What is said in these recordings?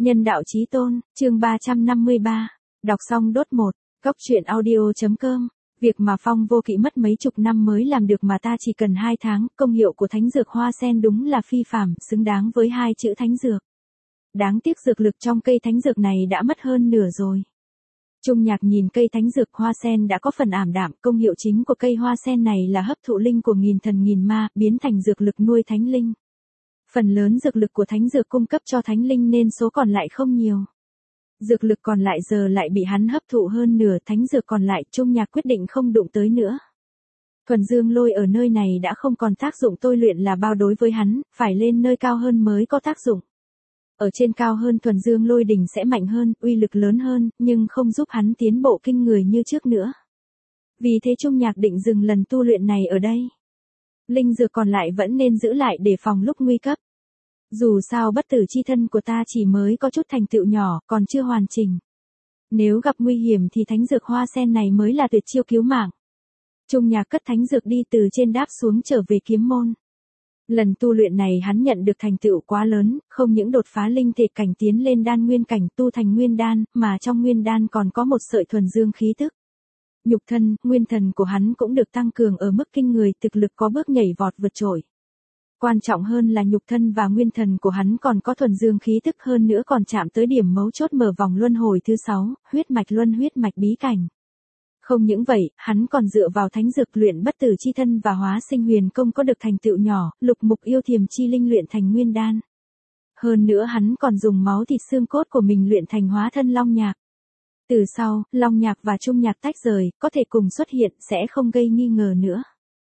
Nhân đạo chí tôn, chương 353. Đọc xong đốt 1. Cốc truyện audio.com. Việc mà Phong Vô Kỵ mất mấy chục năm mới làm được mà ta chỉ cần 2 tháng, công hiệu của thánh dược hoa sen đúng là phi phàm, xứng đáng với 2 chữ thánh dược. Đáng tiếc dược lực trong cây thánh dược này đã mất hơn nửa rồi. Trung Nhạc nhìn cây thánh dược hoa sen đã có phần ảm đạm, công hiệu chính của cây hoa sen này là hấp thụ linh của nghìn thần nghìn ma, biến thành dược lực nuôi thánh linh. Phần lớn dược lực của thánh dược cung cấp cho thánh linh nên số còn lại không nhiều. Dược lực còn lại giờ lại bị hắn hấp thụ hơn nửa, thánh dược còn lại Trung Nhạc quyết định không đụng tới nữa. Thuần dương lôi ở nơi này đã không còn tác dụng tôi luyện là bao đối với hắn, phải lên nơi cao hơn mới có tác dụng. Ở trên cao hơn thuần dương lôi đỉnh sẽ mạnh hơn, uy lực lớn hơn, nhưng không giúp hắn tiến bộ kinh người như trước nữa. Vì thế Trung Nhạc định dừng lần tu luyện này ở đây. Linh dược còn lại vẫn nên giữ lại để phòng lúc nguy cấp. Dù sao bất tử chi thân của ta chỉ mới có chút thành tựu nhỏ, còn chưa hoàn chỉnh. Nếu gặp nguy hiểm thì thánh dược hoa sen này mới là tuyệt chiêu cứu mạng. Trung Nhạc cất thánh dược đi từ trên đáp xuống trở về kiếm môn. Lần tu luyện này hắn nhận được thành tựu quá lớn, không những đột phá linh thể cảnh tiến lên đan nguyên cảnh tu thành nguyên đan, mà trong nguyên đan còn có một sợi thuần dương khí tức. Nhục thân, nguyên thần của hắn cũng được tăng cường ở mức kinh người, thực lực có bước nhảy vọt vượt trội. Quan trọng hơn là nhục thân và nguyên thần của hắn còn có thuần dương khí tức, hơn nữa còn chạm tới điểm mấu chốt mở vòng luân hồi thứ 6, huyết mạch luân huyết mạch bí cảnh. Không những vậy, hắn còn dựa vào thánh dược luyện bất tử chi thân và hóa sinh huyền công có được thành tựu nhỏ, lục mục yêu thiềm chi linh luyện thành nguyên đan. Hơn nữa hắn còn dùng máu thịt xương cốt của mình luyện thành hóa thân Long Nhạc. Từ sau, Long Nhạc và Trung Nhạc tách rời, có thể cùng xuất hiện sẽ không gây nghi ngờ nữa.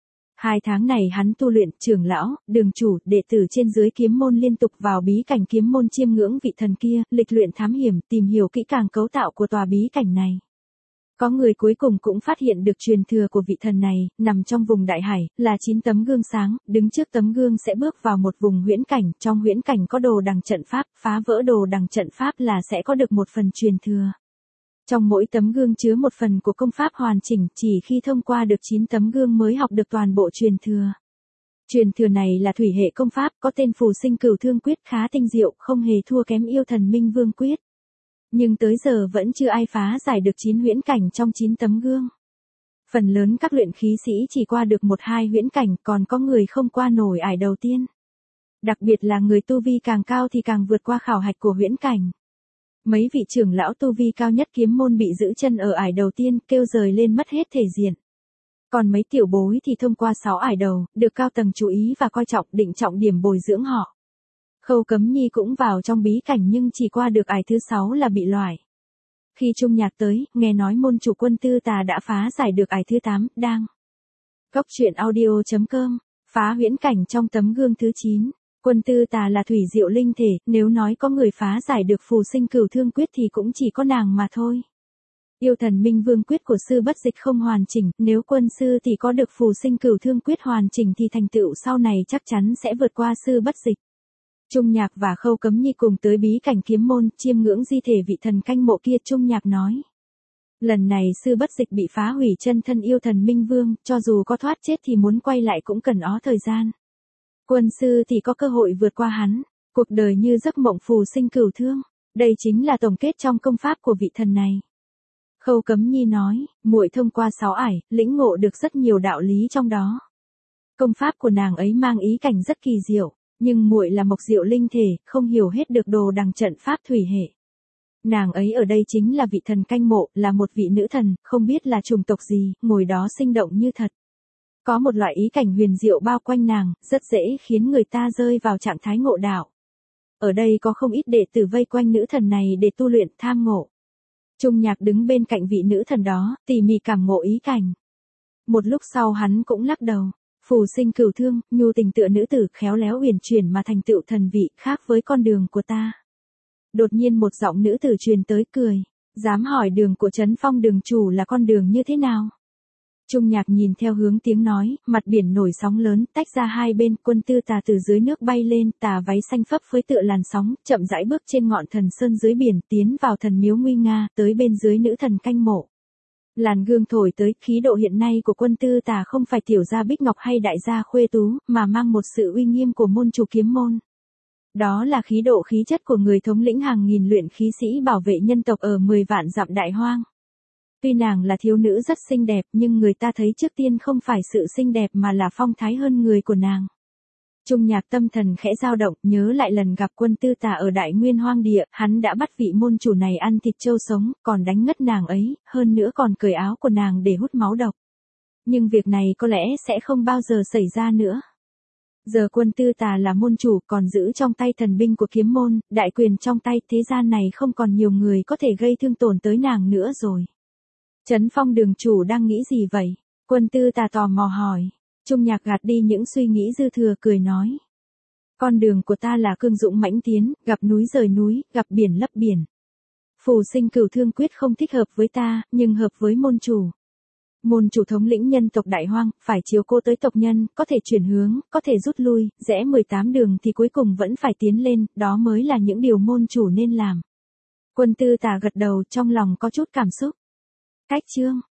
2 tháng này hắn tu luyện, trưởng lão, đường chủ, đệ tử trên dưới kiếm môn liên tục vào bí cảnh kiếm môn chiêm ngưỡng vị thần kia, lịch luyện thám hiểm, tìm hiểu kỹ càng cấu tạo của tòa bí cảnh này. Có người cuối cùng cũng phát hiện được truyền thừa của vị thần này, nằm trong vùng đại hải, là 9 tấm gương sáng, đứng trước tấm gương sẽ bước vào một vùng huyễn cảnh, trong huyễn cảnh có đồ đằng trận pháp, phá vỡ đồ đằng trận pháp là sẽ có được một phần truyền thừa. Trong mỗi tấm gương chứa một phần của công pháp hoàn chỉnh, chỉ khi thông qua được 9 tấm gương mới học được toàn bộ truyền thừa. Truyền thừa này là thủy hệ công pháp, có tên Phù Sinh Cửu Thương Quyết, khá tinh diệu, không hề thua kém Yêu Thần Minh Vương Quyết. Nhưng tới giờ vẫn chưa ai phá giải được 9 huyễn cảnh trong 9 tấm gương. Phần lớn các luyện khí sĩ chỉ qua được 1-2 huyễn cảnh, còn có người không qua nổi ải đầu tiên. Đặc biệt là người tu vi càng cao thì càng vượt qua khảo hạch của huyễn cảnh. Mấy vị trưởng lão tu vi cao nhất kiếm môn bị giữ chân ở ải đầu tiên, kêu rời lên mất hết thể diện. Còn mấy tiểu bối thì thông qua 6 ải đầu, được cao tầng chú ý và coi trọng, định trọng điểm bồi dưỡng họ. Khâu Cấm Nhi cũng vào trong bí cảnh nhưng chỉ qua được ải thứ 6 là bị loại. Khi Trung Nhạc tới, nghe nói môn chủ Quân Tư Tà đã phá giải được ải thứ 8, đang. Cốc truyện audio.com, phá huyễn cảnh trong tấm gương thứ 9. Quân Tư Tà là thủy diệu linh thể, nếu nói có người phá giải được Phù Sinh Cửu Thương Quyết thì cũng chỉ có nàng mà thôi. Yêu Thần Minh Vương Quyết của sư Bất Dịch không hoàn chỉnh, nếu quân sư thì có được Phù Sinh Cửu Thương Quyết hoàn chỉnh thì thành tựu sau này chắc chắn sẽ vượt qua sư Bất Dịch. Trung Nhạc và Khâu Cấm Nhi cùng tới bí cảnh kiếm môn, chiêm ngưỡng di thể vị thần canh mộ kia. Trung Nhạc nói. Lần này sư Bất Dịch bị phá hủy chân thân Yêu Thần Minh Vương, cho dù có thoát chết thì muốn quay lại cũng cần ó thời gian. Quân sư thì có cơ hội vượt qua hắn, cuộc đời như giấc mộng phù sinh cửu thương, đây chính là tổng kết trong công pháp của vị thần này. Khâu Cấm Nhi nói, muội thông qua 6 ải, lĩnh ngộ được rất nhiều đạo lý trong đó. Công pháp của nàng ấy mang ý cảnh rất kỳ diệu, nhưng muội là mộc diệu linh thể, không hiểu hết được đồ đằng trận pháp thủy hệ. Nàng ấy ở đây chính là vị thần canh mộ, là một vị nữ thần, không biết là chủng tộc gì, ngồi đó sinh động như thật. Có một loại ý cảnh huyền diệu bao quanh nàng, rất dễ khiến người ta rơi vào trạng thái ngộ đạo. Ở đây có không ít đệ tử vây quanh nữ thần này để tu luyện tham ngộ. Trung Nhạc đứng bên cạnh vị nữ thần đó, tỉ mỉ cảm ngộ ý cảnh. Một lúc sau hắn cũng lắc đầu. Phù Sinh Cửu Thương, nhu tình tựa nữ tử, khéo léo uyển chuyển mà thành tựu thần vị, khác với con đường của ta. Đột nhiên một giọng nữ tử truyền tới cười. Dám hỏi đường của Trấn Phong đường chủ là con đường như thế nào? Trung Nhạc nhìn theo hướng tiếng nói, mặt biển nổi sóng lớn, tách ra hai bên, Quân Tư Tà từ dưới nước bay lên, tà váy xanh phấp phới tựa làn sóng, chậm rãi bước trên ngọn thần sơn dưới biển, tiến vào thần miếu nguy nga, tới bên dưới nữ thần canh mộ. Làn gương thổi tới, khí độ hiện nay của Quân Tư Tà không phải tiểu gia Bích Ngọc hay đại gia Khuê Tú, mà mang một sự uy nghiêm của môn chủ kiếm môn. Đó là khí độ khí chất của người thống lĩnh hàng nghìn luyện khí sĩ bảo vệ nhân tộc ở 10 vạn dặm đại hoang. Tuy nàng là thiếu nữ rất xinh đẹp nhưng người ta thấy trước tiên không phải sự xinh đẹp mà là phong thái hơn người của nàng. Trung Nhạc tâm thần khẽ dao động, nhớ lại lần gặp Quân Tư Tà ở Đại Nguyên Hoang Địa, hắn đã bắt vị môn chủ này ăn thịt trâu sống, còn đánh ngất nàng ấy, hơn nữa còn cởi áo của nàng để hút máu độc. Nhưng việc này có lẽ sẽ không bao giờ xảy ra nữa. Giờ Quân Tư Tà là môn chủ, còn giữ trong tay thần binh của kiếm môn, đại quyền trong tay, thế gian này không còn nhiều người có thể gây thương tổn tới nàng nữa rồi. Trấn Phong đường chủ đang nghĩ gì vậy? Quân Tư Tà tò mò hỏi. Trung Nhạc gạt đi những suy nghĩ dư thừa cười nói. Con đường của ta là cương dũng mãnh tiến, gặp núi rời núi, gặp biển lấp biển. Phù sinh cửu thương quyết không thích hợp với ta, nhưng hợp với môn chủ. Môn chủ thống lĩnh nhân tộc đại hoang, phải chiếu cố tới tộc nhân, có thể chuyển hướng, có thể rút lui, rẽ 18 đường thì cuối cùng vẫn phải tiến lên, đó mới là những điều môn chủ nên làm. Quân Tư Tà gật đầu, trong lòng có chút cảm xúc. Cách chương